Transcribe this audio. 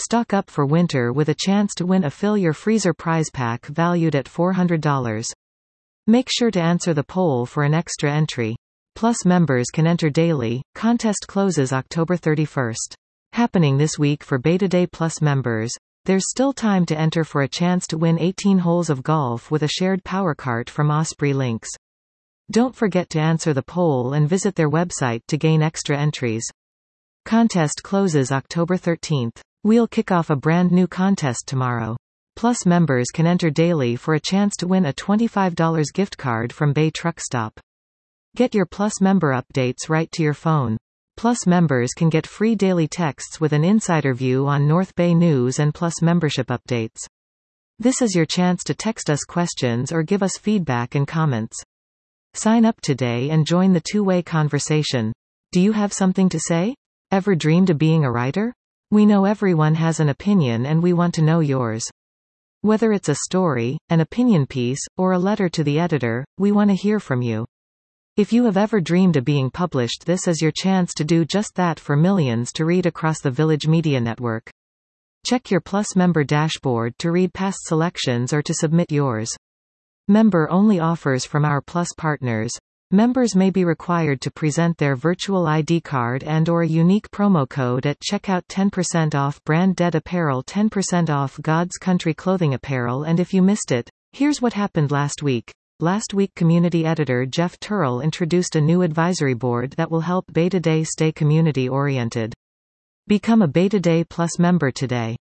Stock up for winter with a chance to win a Fill Your Freezer prize pack valued at $400. Make sure to answer the poll for an extra entry. Plus members can enter daily. Contest closes October 31st. Happening this week for Beta Day Plus members. There's still time to enter for a chance to win 18 holes of golf with a shared power cart from Osprey Links. Don't forget to answer the poll and visit their website to gain extra entries. Contest closes October 13th. We'll kick off a brand new contest tomorrow. Plus members can enter daily for a chance to win a $25 gift card from Bay Truck Stop. Get your Plus member updates right to your phone. Plus members can get free daily texts with an insider view on North Bay news and Plus membership updates. This is your chance to text us questions or give us feedback and comments. Sign up today and join the two-way conversation. Do you have something to say? Ever dreamed of being a writer? We know everyone has an opinion and we want to know yours. Whether it's a story, an opinion piece, or a letter to the editor, we want to hear from you. If you have ever dreamed of being published, this is your chance to do just that for millions to read across the Village Media Network. Check your Plus member dashboard to read past selections or to submit yours. Member-only offers from our Plus partners. Members may be required to present their virtual ID card and/or a unique promo code at checkout. 10% off Brand Dead apparel, 10% off God's Country clothing apparel. And if you missed it, here's what happened last week. Last week, community editor Jeff Turrell introduced a new advisory board that will help Beta Day stay community-oriented. Become a Beta Day Plus member today.